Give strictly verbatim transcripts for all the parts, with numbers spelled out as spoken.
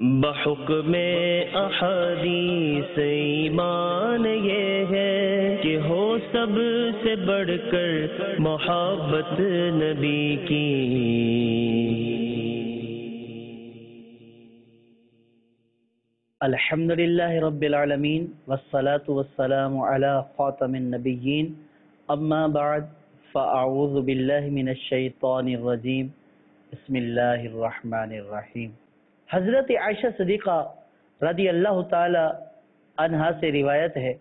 بحکم احادیث ایمان یہ ہے کہ ہو سب سے بڑھ کر محبت نبی کی۔ الحمد للہ رب العالمین والصلاة والسلام علی خاتم النبیین، اما بعد فاعوذ باللہ من الشیطان الرجیم، بسم اللہ الرحمن الرحیم۔ حضرت عائشہ صدیقہ رضی اللہ تعالی عنہا سے روایت ہے،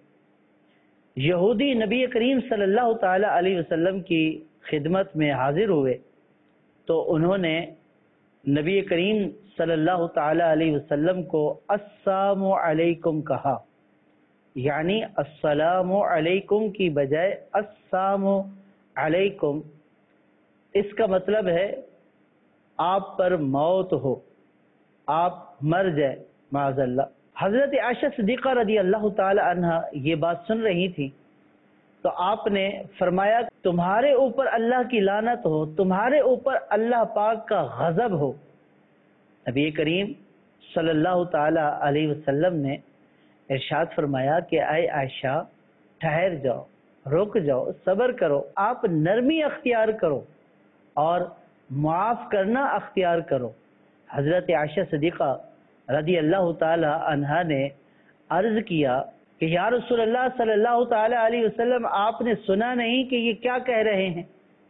یہودی نبی کریم صلی اللہ تعالی علیہ وسلم کی خدمت میں حاضر ہوئے تو انہوں نے نبی کریم صلی اللہ تعالی علیہ وسلم کو السلام علیکم کہا، یعنی السلام علیکم کی بجائے السلام علیکم۔ اس کا مطلب ہے آپ پر موت ہو، آپ مر جائے معاذ اللہ۔ حضرت عائشہ صدیقہ رضی اللہ تعالی عنہ یہ بات سن رہی تھی تو آپ نے فرمایا تمہارے اوپر اللہ کی لعنت ہو، تمہارے اوپر اللہ پاک کا غضب ہو۔ نبی کریم صلی اللہ تعالی علیہ وسلم نے ارشاد فرمایا کہ اے عائشہ ٹھہر جاؤ، رک جاؤ، صبر کرو، آپ نرمی اختیار کرو اور معاف کرنا اختیار کرو۔ حضرت عائشہ صدیقہ رضی اللہ تعالی عنہا نے عرض کیا کہ یا رسول اللہ صلی اللہ تعالی علیہ وسلم، آپ نے سنا نہیں کہ یہ کیا کہہ رہے ہیں؟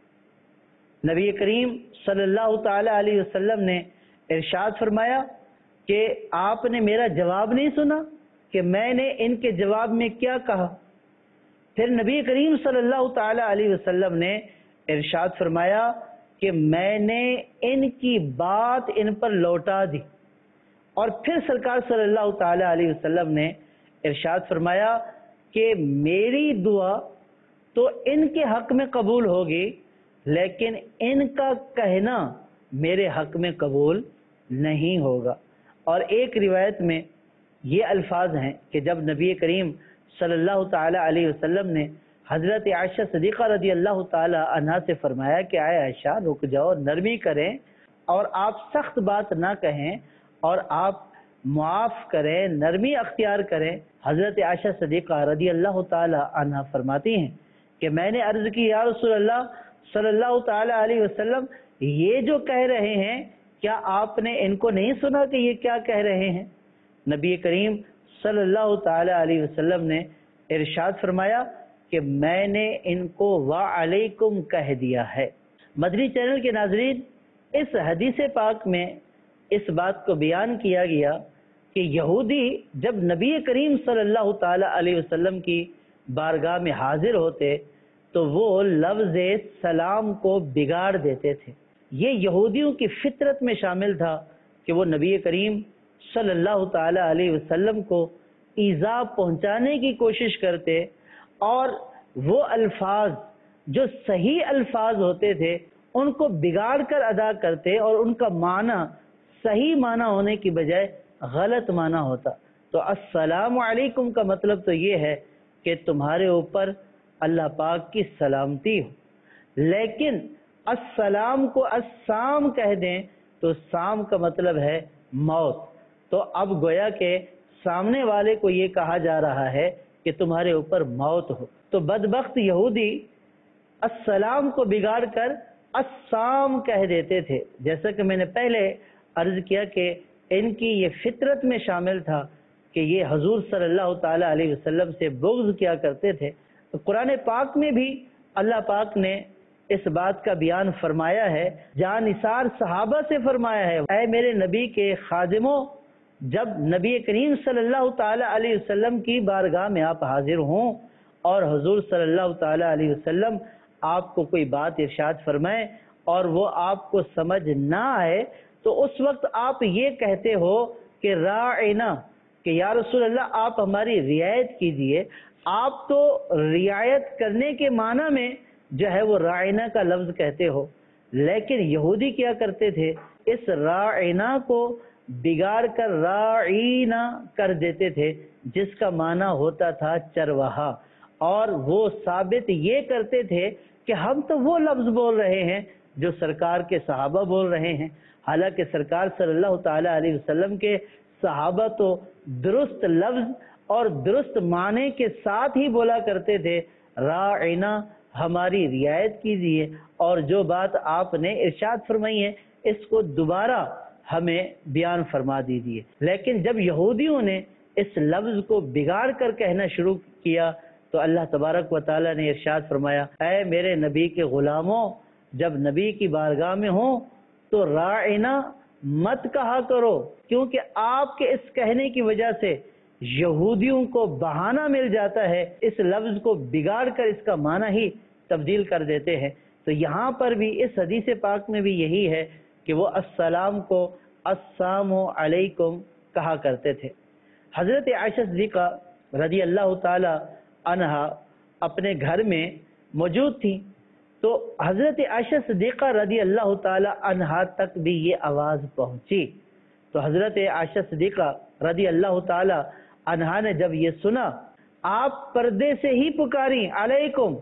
نبی کریم صلی اللہ تعالی علیہ وسلم نے ارشاد فرمایا کہ آپ نے میرا جواب نہیں سنا کہ میں نے ان کے جواب میں کیا کہا؟ پھر نبی کریم صلی اللہ تعالی علیہ وسلم نے ارشاد فرمایا کہ میں نے ان کی بات ان پر لوٹا دی، اور پھر سرکار صلی اللہ تعالی علیہ وسلم نے ارشاد فرمایا کہ میری دعا تو ان کے حق میں قبول ہوگی لیکن ان کا کہنا میرے حق میں قبول نہیں ہوگا۔ اور ایک روایت میں یہ الفاظ ہیں کہ جب نبی کریم صلی اللہ تعالی علیہ وسلم نے حضرت عائشہ صدیقہ رضی اللہ تعالی عنہا سے فرمایا کہ اے عائشہ رک جاؤ، نرمی کریں اور آپ سخت بات نہ کہیں اور آپ معاف کریں، نرمی اختیار کریں۔ حضرت عائشہ صدیقہ رضی اللہ تعالی عنہا فرماتی ہیں کہ میں نے عرض کی یا رسول اللہ صلی اللہ تعالی علیہ وسلم، یہ جو کہہ رہے ہیں کیا آپ نے ان کو نہیں سنا کہ یہ کیا کہہ رہے ہیں؟ نبی کریم صلی اللہ تعالی علیہ وسلم نے ارشاد فرمایا کہ میں نے ان کو وعلیکم کہہ دیا ہے۔ مدنی چینل کے ناظرین، اس حدیث پاک میں اس بات کو بیان کیا گیا کہ یہودی جب نبی کریم صلی اللہ تعالی علیہ وسلم کی بارگاہ میں حاضر ہوتے تو وہ لفظ سلام کو بگاڑ دیتے تھے۔ یہ یہودیوں کی فطرت میں شامل تھا کہ وہ نبی کریم صلی اللہ تعالی علیہ وسلم کو ایذا پہنچانے کی کوشش کرتے اور وہ الفاظ جو صحیح الفاظ ہوتے تھے ان کو بگاڑ کر ادا کرتے اور ان کا معنی صحیح معنی ہونے کی بجائے غلط معنی ہوتا۔ تو السلام علیکم کا مطلب تو یہ ہے کہ تمہارے اوپر اللہ پاک کی سلامتی ہو، لیکن السلام کو السام کہہ دیں تو سام کا مطلب ہے موت۔ تو اب گویا کہ سامنے والے کو یہ کہا جا رہا ہے کہ تمہارے اوپر موت ہو۔ تو بدبخت یہودی السلام کو بگاڑ کر السام کہہ دیتے تھے، جیسا کہ میں نے پہلے عرض کیا کہ ان کی یہ فطرت میں شامل تھا کہ یہ حضور صلی اللہ تعالی علیہ وسلم سے بغض کیا کرتے تھے۔ تو قرآن پاک میں بھی اللہ پاک نے اس بات کا بیان فرمایا ہے، جان نثار صحابہ سے فرمایا ہے، اے میرے نبی کے خادموں، جب نبی کریم صلی اللہ تعالی علیہ وسلم کی بارگاہ میں آپ حاضر ہوں اور حضور صلی اللہ تعالی علیہ وسلم آپ کو کوئی بات ارشاد فرمائیں اور وہ آپ کو سمجھ نہ آئے تو اس وقت آپ یہ کہتے ہو کہ راعنا، کہ یا رسول اللہ آپ ہماری رعایت کیجئے۔ آپ تو رعایت کرنے کے معنی میں جو ہے وہ راعنا کا لفظ کہتے ہو، لیکن یہودی کیا کرتے تھے، اس راعنا کو بگاڑ کر راعینا کر دیتے تھے، جس کا معنی ہوتا تھا چرواہا، اور وہ ثابت یہ کرتے تھے کہ ہم تو وہ لفظ بول رہے ہیں جو سرکار کے صحابہ بول رہے ہیں، حالانکہ سرکار صلی اللہ تعالیٰ علیہ وسلم کے صحابہ تو درست لفظ اور درست معنی کے ساتھ ہی بولا کرتے تھے، راعنا، ہماری رعایت کیجیے، اور جو بات آپ نے ارشاد فرمائی ہے اس کو دوبارہ ہمیں بیان فرما دیجیے۔ لیکن جب یہودیوں نے اس لفظ کو بگاڑ کر کہنا شروع کیا تو اللہ تبارک و تعالیٰ نے ارشاد فرمایا، اے میرے نبی کے غلاموں، جب نبی کی بارگاہ میں ہوں تو راعنا مت کہا کرو، کیونکہ آپ کے اس کہنے کی وجہ سے یہودیوں کو بہانہ مل جاتا ہے، اس لفظ کو بگاڑ کر اس کا معنی ہی تبدیل کر دیتے ہیں۔ تو یہاں پر بھی اس حدیث پاک میں بھی یہی ہے کہ وہ السلام کو السلام علیکم کہا کرتے تھے۔ حضرت عائشہ صدیقہ رضی اللہ تعالی عنہا اپنے گھر میں موجود تھی، تو حضرت عائشہ صدیقہ رضی اللہ تعالی عنہا تک بھی یہ آواز پہنچی، تو حضرت عائشہ صدیقہ رضی اللہ تعالی عنہا نے جب یہ سنا، آپ پردے سے ہی پکاری علیکم،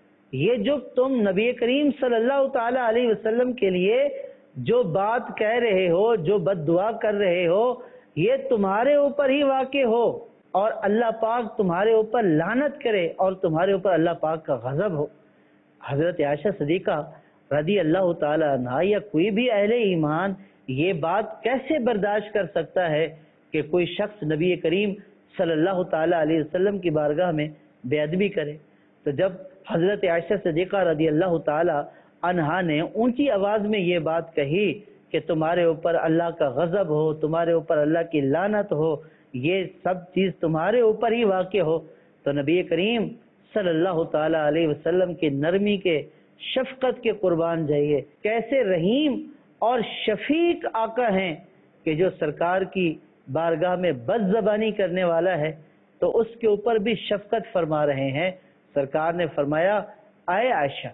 یہ جو تم نبی کریم صلی اللہ تعالی علیہ وسلم کے لیے جو بات کہہ رہے ہو، جو بد دعا کر رہے ہو، یہ تمہارے اوپر ہی واقع ہو اور اللہ پاک تمہارے اوپر لعنت کرے اور تمہارے اوپر اللہ پاک کا غضب ہو۔ حضرت عائشہ صدیقہ رضی اللہ تعالی عنہا یا کوئی بھی اہل ایمان یہ بات کیسے برداشت کر سکتا ہے کہ کوئی شخص نبی کریم صلی اللہ تعالی علیہ وسلم کی بارگاہ میں بے ادبی کرے؟ تو جب حضرت عائشہ صدیقہ رضی اللہ تعالی عنہا نے اونچی آواز میں یہ بات کہی کہ تمہارے اوپر اللہ کا غضب ہو، تمہارے اوپر اللہ کی لعنت ہو، یہ سب چیز تمہارے اوپر ہی واقع ہو، تو نبی کریم صلی اللہ تعالی علیہ وسلم کی نرمی کے، شفقت کے قربان جائیے، کیسے رحیم اور شفیق آقا ہیں کہ جو سرکار کی بارگاہ میں بد زبانی کرنے والا ہے تو اس کے اوپر بھی شفقت فرما رہے ہیں۔ سرکار نے فرمایا، اے عائشہ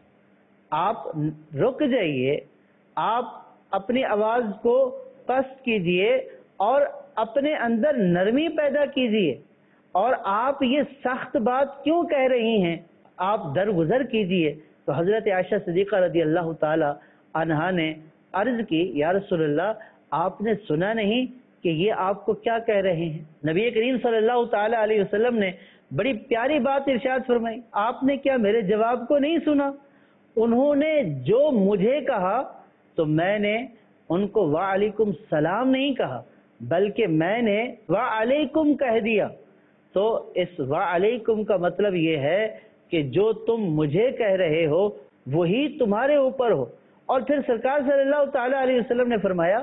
آپ رک جائیے، آپ اپنی آواز کو پست کیجئے اور اپنے اندر نرمی پیدا کیجئے، اور آپ یہ سخت بات کیوں کہہ رہی ہیں، آپ درگزر کیجئے۔ تو حضرت عائشہ صدیقہ رضی اللہ تعالی عنہا نے عرض کی، یا رسول اللہ آپ نے سنا نہیں کہ یہ آپ کو کیا کہہ رہے ہیں؟ نبی کریم صلی اللہ تعالی علیہ وسلم نے بڑی پیاری بات ارشاد فرمائی، آپ نے کیا میرے جواب کو نہیں سنا؟ انہوں نے جو مجھے کہا تو میں نے ان کو وعلیکم السلام نہیں کہا، بلکہ میں نے وعلیکم کہہ دیا۔ تو اس وعلیکم کا مطلب یہ ہے کہ جو تم مجھے کہہ رہے ہو وہی تمہارے اوپر ہو۔ اور پھر سرکار صلی اللہ تعالی علیہ وسلم نے فرمایا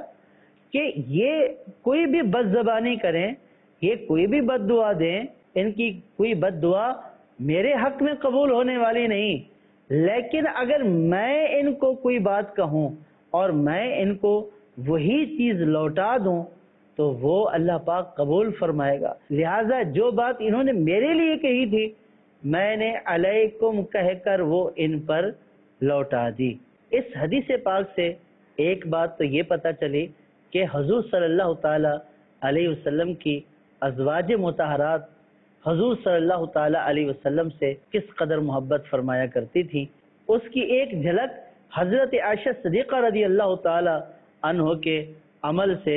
کہ یہ کوئی بھی بد زبانی کریں، یہ کوئی بھی بد دعا دیں، ان کی کوئی بد دعا میرے حق میں قبول ہونے والی نہیں، لیکن اگر میں ان کو کوئی بات کہوں اور میں ان کو وہی چیز لوٹا دوں تو وہ اللہ پاک قبول فرمائے گا۔ لہٰذا جو بات انہوں نے میرے لیے کہی تھی میں نے علیکم کہہ کر وہ ان پر لوٹا دی۔ اس حدیث پاک سے ایک بات تو یہ پتہ چلی کہ حضور صلی اللہ تعالی علیہ وسلم کی ازواج مطہرات حضور صلی اللہ تعالی علیہ وسلم سے کس قدر محبت فرمایا کرتی تھی، اس کی ایک جھلک حضرت عائشہ صدیقہ رضی اللہ تعالی عنہ کے عمل سے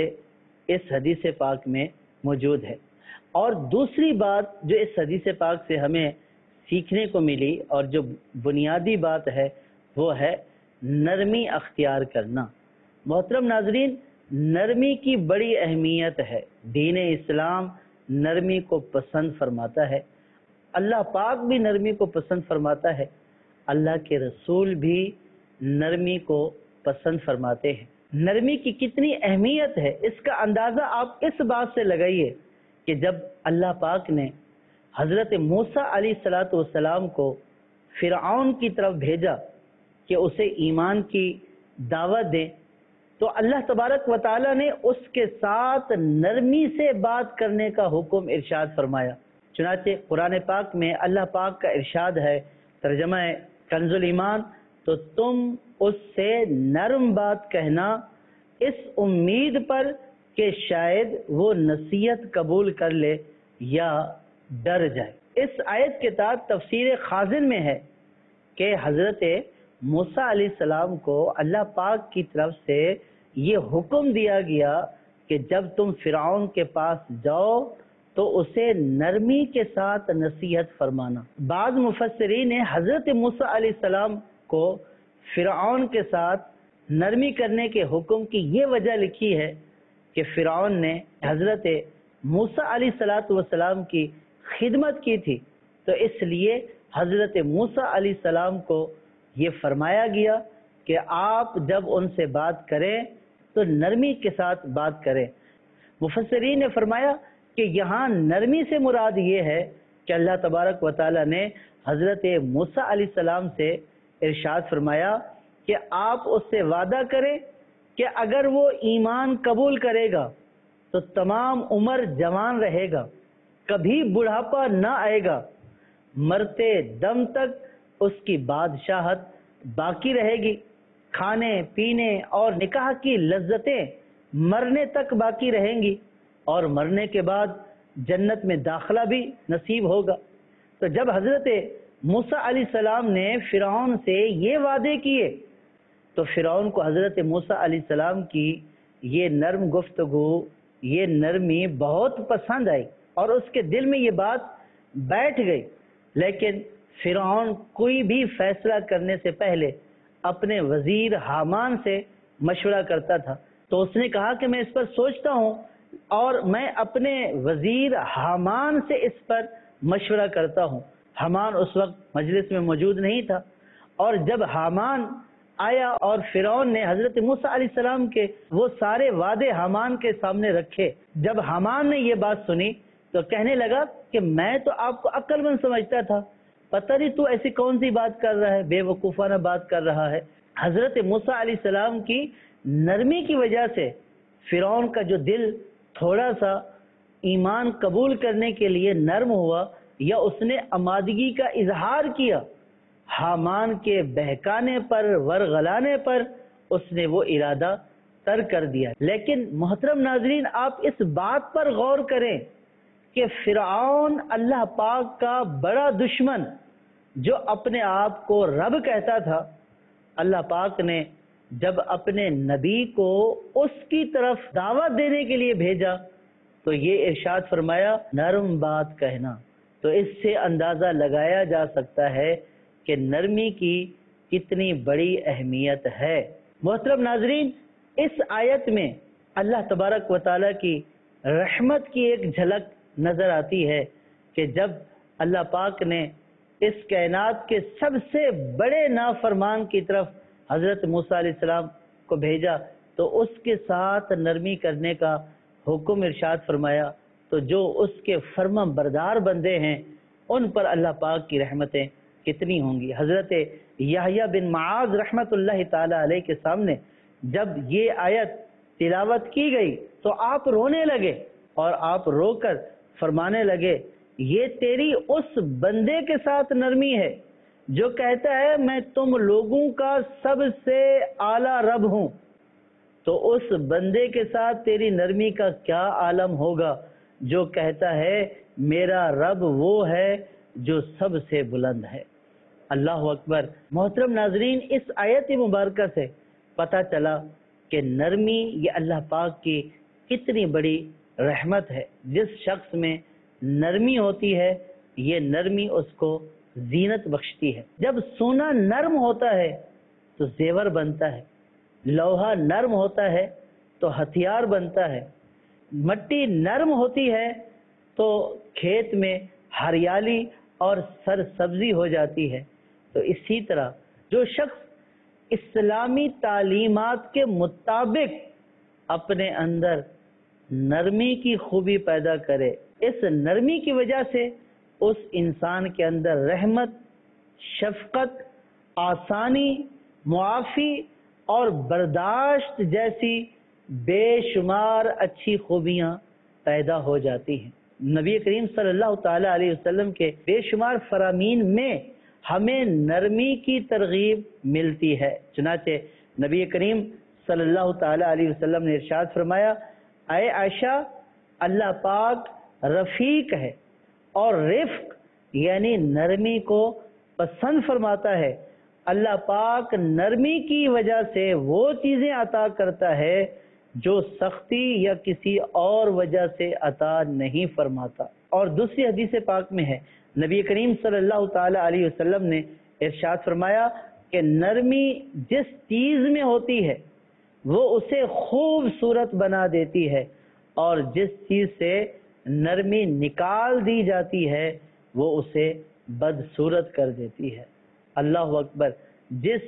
اس حدیث پاک میں موجود ہے۔ اور دوسری بات جو اس حدیث پاک سے ہمیں سیکھنے کو ملی اور جو بنیادی بات ہے وہ ہے نرمی اختیار کرنا۔ محترم ناظرین، نرمی کی بڑی اہمیت ہے، دین اسلام نرمی کو پسند فرماتا ہے، اللہ پاک بھی نرمی کو پسند فرماتا ہے، اللہ کے رسول بھی نرمی کو پسند فرماتے ہیں۔ نرمی کی کتنی اہمیت ہے اس کا اندازہ آپ اس بات سے لگائیے کہ جب اللہ پاک نے حضرت موسیٰ علیہ الصلاۃ والسلام کو فرعون کی طرف بھیجا کہ اسے ایمان کی دعوت دیں، تو اللہ تبارک و تعالی نے اس کے ساتھ نرمی سے بات کرنے کا حکم ارشاد فرمایا۔ چنانچہ قرآن پاک میں اللہ پاک کا ارشاد ہے، ترجمہ کنز الایمان، تو تم اس سے نرم بات کہنا اس امید پر کہ شاید وہ نصیحت قبول کر لے یا ڈر جائے۔ اس آیت کے تحت تفسیر خازن میں ہے کہ حضرت موسیٰ علیہ السلام کو اللہ پاک کی طرف سے یہ حکم دیا گیا کہ جب تم فرعون کے پاس جاؤ تو اسے نرمی کے ساتھ نصیحت فرمانا۔ بعض مفسرین نے حضرت موسیٰ علیہ السلام کو فرعون کے ساتھ نرمی کرنے کے حکم کی یہ وجہ لکھی ہے کہ فرعون نے حضرت موسیٰ علیہ السلام کی خدمت کی تھی، تو اس لیے حضرت موسیٰ علیہ السلام کو یہ فرمایا گیا کہ آپ جب ان سے بات کریں تو نرمی کے ساتھ بات کریں۔ مفسرین نے فرمایا کہ یہاں نرمی سے مراد یہ ہے کہ اللہ تبارک و تعالی نے حضرت موسیٰ علیہ السلام سے ارشاد فرمایا کہ آپ اس سے وعدہ کریں کہ اگر وہ ایمان قبول کرے گا تو تمام عمر جوان رہے گا، کبھی بڑھاپا نہ آئے گا، مرتے دم تک اس کی بادشاہت باقی رہے گی، کھانے پینے اور نکاح کی لذتیں مرنے تک باقی رہیں گی، اور مرنے کے بعد جنت میں داخلہ بھی نصیب ہوگا۔ تو جب حضرت موسیٰ علیہ السلام نے فرعون سے یہ وعدے کیے تو فرعون کو حضرت موسیٰ علیہ السلام کی یہ نرم گفتگو، یہ نرمی بہت پسند آئی اور اس کے دل میں یہ بات بیٹھ گئی۔ لیکن فرعون کوئی بھی فیصلہ کرنے سے پہلے اپنے وزیر حامان سے مشورہ کرتا تھا، تو اس نے کہا کہ میں اس پر سوچتا ہوں اور میں اپنے وزیر حامان سے اس پر مشورہ کرتا ہوں۔ حامان اس وقت مجلس میں موجود نہیں تھا، اور جب حامان آیا اور فرعون نے حضرت موسیٰ علیہ السلام کے وہ سارے وعدے حامان کے سامنے رکھے، جب حامان نے یہ بات سنی تو کہنے لگا کہ میں تو آپ کو عقل مند سمجھتا تھا، پتہ نہیں تو ایسی کون سی بات کر رہا ہے، بے وقوفانہ بات کر رہا ہے۔ حضرت موسیٰ علیہ السلام کی نرمی کی وجہ سے فرعون کا جو دل تھوڑا سا ایمان قبول کرنے کے لیے نرم ہوا، یا اس نے آمادگی کا اظہار کیا، حامان کے بہکانے پر ورغلانے پر اس نے وہ ارادہ ترک کر دیا۔ لیکن محترم ناظرین، آپ اس بات پر غور کریں کہ فرعون اللہ پاک کا بڑا دشمن جو اپنے آپ کو رب کہتا تھا، اللہ پاک نے جب اپنے نبی کو اس کی طرف دعوت دینے کے لیے بھیجا تو یہ ارشاد فرمایا نرم بات کہنا۔ تو اس سے اندازہ لگایا جا سکتا ہے کہ نرمی کی کتنی بڑی اہمیت ہے۔ محترم ناظرین، اس آیت میں اللہ تبارک و تعالیٰ کی رحمت کی ایک جھلک نظر آتی ہے کہ جب اللہ پاک نے اس کائنات کے سب سے بڑے نافرمان کی طرف حضرت موسیٰ علیہ السلام کو بھیجا تو اس کے ساتھ نرمی کرنے کا حکم ارشاد فرمایا، تو جو اس کے فرما بردار بندے ہیں ان پر اللہ پاک کی رحمتیں کتنی ہوں گی۔ حضرت یحییٰ بن معاذ رحمت اللہ تعالی علیہ کے سامنے جب یہ آیت تلاوت کی گئی تو آپ رونے لگے، اور آپ رو کر فرمانے لگے یہ تیری اس بندے کے ساتھ نرمی ہے جو کہتا ہے میں تم لوگوں کا سب سے اعلیٰ رب ہوں، تو اس بندے کے ساتھ تیری نرمی کا کیا عالم ہوگا جو کہتا ہے میرا رب وہ ہے جو سب سے بلند ہے۔ اللہ اکبر۔ محترم ناظرین، اس آیت مبارکہ سے پتہ چلا کہ نرمی یہ اللہ پاک کی کتنی بڑی رحمت ہے۔ جس شخص میں نرمی ہوتی ہے یہ نرمی اس کو زینت بخشتی ہے۔ جب سونا نرم ہوتا ہے تو زیور بنتا ہے، لوہا نرم ہوتا ہے تو ہتھیار بنتا ہے، مٹی نرم ہوتی ہے تو کھیت میں ہریالی اور سرسبزی ہو جاتی ہے۔ تو اسی طرح جو شخص اسلامی تعلیمات کے مطابق اپنے اندر نرمی کی خوبی پیدا کرے، اس نرمی کی وجہ سے اس انسان کے اندر رحمت، شفقت، آسانی، معافی اور برداشت جیسی بے شمار اچھی خوبیاں پیدا ہو جاتی ہیں۔ نبی کریم صلی اللہ تعالی علیہ وسلم کے بے شمار فرامین میں ہمیں نرمی کی ترغیب ملتی ہے۔ چنانچہ نبی کریم صلی اللہ تعالی علیہ وسلم نے ارشاد فرمایا، اے عائشہ، اللہ پاک رفیق ہے اور رفق یعنی نرمی کو پسند فرماتا ہے، اللہ پاک نرمی کی وجہ سے وہ چیزیں عطا کرتا ہے جو سختی یا کسی اور وجہ سے عطا نہیں فرماتا۔ اور دوسری حدیث پاک میں ہے، نبی کریم صلی اللہ تعالی علیہ وسلم نے ارشاد فرمایا کہ نرمی جس چیز میں ہوتی ہے وہ اسے خوبصورت بنا دیتی ہے، اور جس چیز سے نرمی نکال دی جاتی ہے وہ اسے بدصورت کر دیتی ہے۔ اللہ اکبر! جس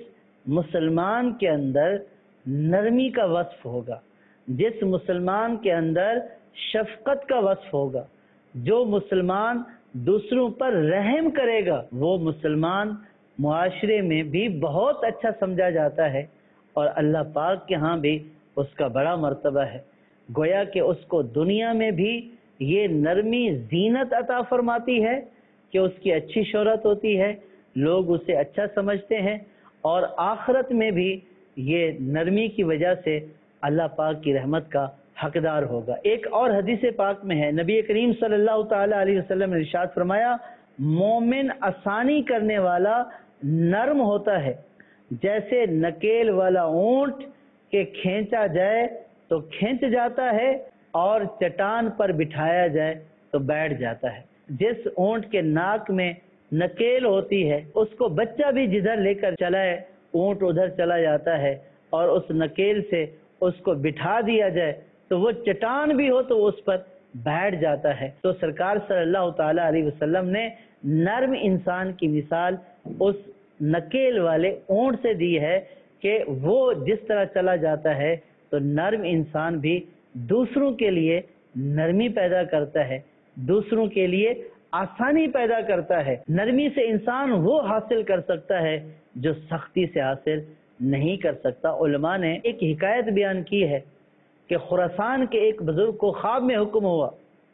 مسلمان کے اندر نرمی کا وصف ہوگا، جس مسلمان کے اندر شفقت کا وصف ہوگا، جو مسلمان دوسروں پر رحم کرے گا، وہ مسلمان معاشرے میں بھی بہت اچھا سمجھا جاتا ہے، اور اللہ پاک کے ہاں بھی اس کا بڑا مرتبہ ہے۔ گویا کہ اس کو دنیا میں بھی یہ نرمی زینت عطا فرماتی ہے کہ اس کی اچھی شہرت ہوتی ہے، لوگ اسے اچھا سمجھتے ہیں، اور آخرت میں بھی یہ نرمی کی وجہ سے اللہ پاک کی رحمت کا حقدار ہوگا۔ ایک اور حدیث پاک میں ہے، نبی کریم صلی اللہ تعالی علیہ وسلم نے ارشاد فرمایا، مومن آسانی کرنے والا نرم ہوتا ہے، جیسے نکیل والا اونٹ کہ کھینچا جائے تو کھینچ جاتا ہے اور چٹان پر بٹھایا جائے تو بیٹھ جاتا ہے۔ جس اونٹ کے ناک میں نکیل ہوتی ہے اس کو بچہ بھی جدھر لے کر چلائے اونٹ ادھر چلا جاتا ہے، اور اس نکیل سے اس کو بٹھا دیا جائے تو وہ چٹان بھی ہو تو اس پر بیٹھ جاتا ہے۔ تو سرکار صلی اللہ تعالی علیہ وسلم نے نرم انسان کی مثال اس نکیل والے اونٹ سے دی ہے کہ وہ جس طرح چلا جاتا ہے تو نرم انسان بھی دوسروں کے لیے نرمی پیدا کرتا ہے، دوسروں کے لیے آسانی پیدا کرتا ہے۔ نرمی سے انسان وہ حاصل کر سکتا ہے جو سختی سے حاصل نہیں کر سکتا۔ علماء نے ایک حکایت بیان کی ہے کہ خراسان کے ایک بزرگ کو خواب میں حکم ہوا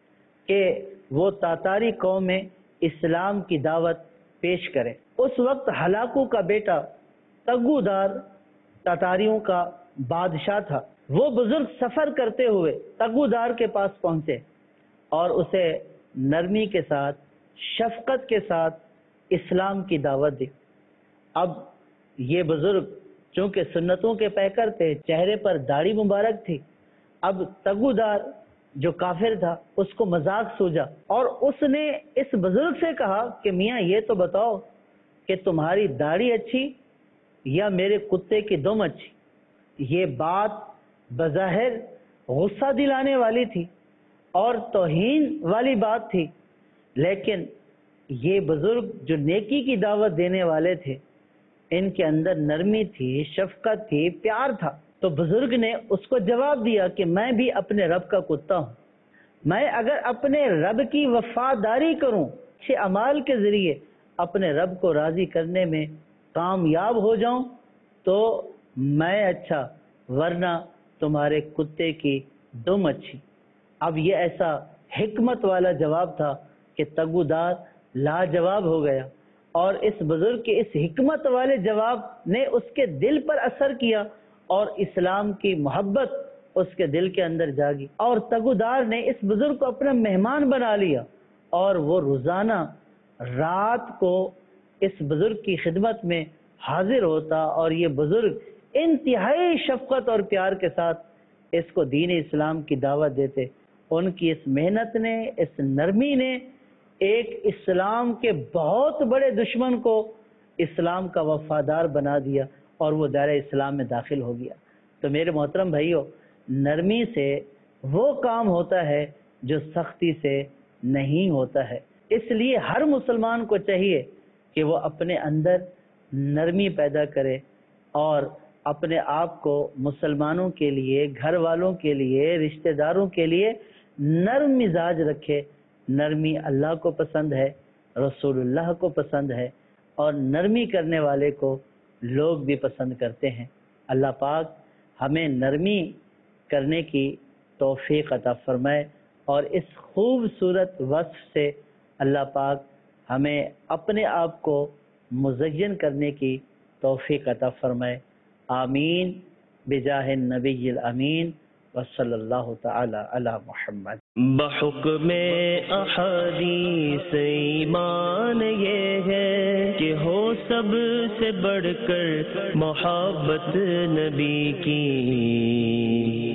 کہ وہ تاتاری قوم میں اسلام کی دعوت پیش کرے۔ اس وقت ہلاکو کا بیٹا تگو دار تاتاریوں کا بادشاہ تھا۔ وہ بزرگ سفر کرتے ہوئے تگو دار کے پاس پہنچے اور اسے نرمی کے ساتھ، شفقت کے ساتھ اسلام کی دعوت دی۔ اب یہ بزرگ چونکہ سنتوں کے پیکر تھے، چہرے پر داڑھی مبارک تھی، اب تگو دار جو کافر تھا اس کو مذاق سوجا، اور اس نے اس بزرگ سے کہا کہ میاں یہ تو بتاؤ کہ تمہاری داڑھی اچھی یا میرے کتے کی دم اچھی؟ یہ بات بظاہر غصہ دلانے والی تھی اور توہین والی بات تھی، لیکن یہ بزرگ جو نیکی کی دعوت دینے والے تھے ان کے اندر نرمی تھی، شفقت تھی، پیار تھا۔ تو بزرگ نے اس کو جواب دیا کہ میں بھی اپنے رب کا کتا ہوں، میں اگر اپنے رب کی وفاداری کروں، اچھے اعمال کے ذریعے اپنے رب کو راضی کرنے میں کامیاب ہو جاؤں تو میں اچھا، ورنہ تمہارے کتے کی دم اچھی۔ اب یہ ایسا حکمت والا جواب تھا کہ تگو دار لاجواب ہو گیا، اور اس بزرگ کے اس حکمت والے جواب نے اس کے دل پر اثر کیا اور اسلام کی محبت اس کے دل کے اندر جاگی، اور تگو دار نے اس بزرگ کو اپنا مہمان بنا لیا، اور وہ روزانہ رات کو اس بزرگ کی خدمت میں حاضر ہوتا، اور یہ بزرگ انتہائی شفقت اور پیار کے ساتھ اس کو دین اسلام کی دعوت دیتے۔ ان کی اس محنت نے، اس نرمی نے ایک اسلام کے بہت بڑے دشمن کو اسلام کا وفادار بنا دیا، اور وہ دائرہ اسلام میں داخل ہو گیا۔ تو میرے محترم بھائیو، نرمی سے وہ کام ہوتا ہے جو سختی سے نہیں ہوتا ہے۔ اس لیے ہر مسلمان کو چاہیے کہ وہ اپنے اندر نرمی پیدا کرے اور اپنے آپ کو مسلمانوں کے لیے، گھر والوں کے لیے، رشتہ داروں کے لیے نرم مزاج رکھے۔ نرمی اللہ کو پسند ہے، رسول اللہ کو پسند ہے، اور نرمی کرنے والے کو لوگ بھی پسند کرتے ہیں۔ اللہ پاک ہمیں نرمی کرنے کی توفیق عطا فرمائے، اور اس خوبصورت وصف سے اللہ پاک ہمیں اپنے آپ کو مزین کرنے کی توفیق عطا فرمائے۔ آمین بجاہ النبی الامین وصلی اللہ تعالی علی محمد۔ بحکم احادیث ایمان یہ ہے کہ ہو سب سے بڑھ کر محبت نبی کی.